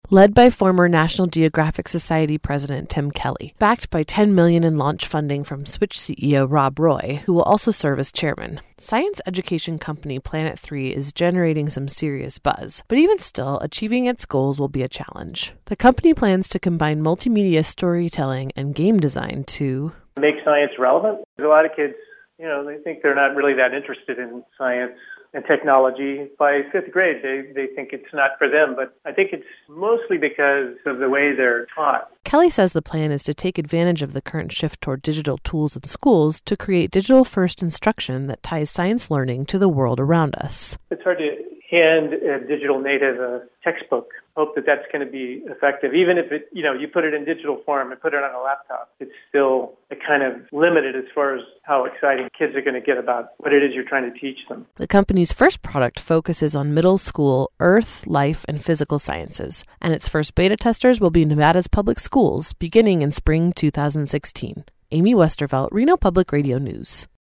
led by former National Geographic Society President Tim Kelly, backed by $10 million in launch funding from Switch CEO Rob Roy, who will also serve as chairman. Science education company Planet 3 is generating some serious buzz, but even still, achieving its goals will be a challenge. The company plans to combine multimedia storytelling and game design to make science relevant. A lot of kids, they think they're not really that interested in science and technology. By fifth grade, they think it's not for them, but I think it's mostly because of the way they're taught. Kelly says the plan is to take advantage of the current shift toward digital tools in schools to create digital-first instruction that ties science learning to the world around us. It's hard to hand a digital native a textbook. Hope that that's going to be effective. Even if it, you put it in digital form and put it on a laptop, it's still kind of limited as far as how exciting kids are going to get about what it is you're trying to teach them. The company's first product focuses on middle school earth, life, and physical sciences, and its first beta testers will be Nevada's public schools beginning in spring 2016. Amy Westervelt, Reno Public Radio News.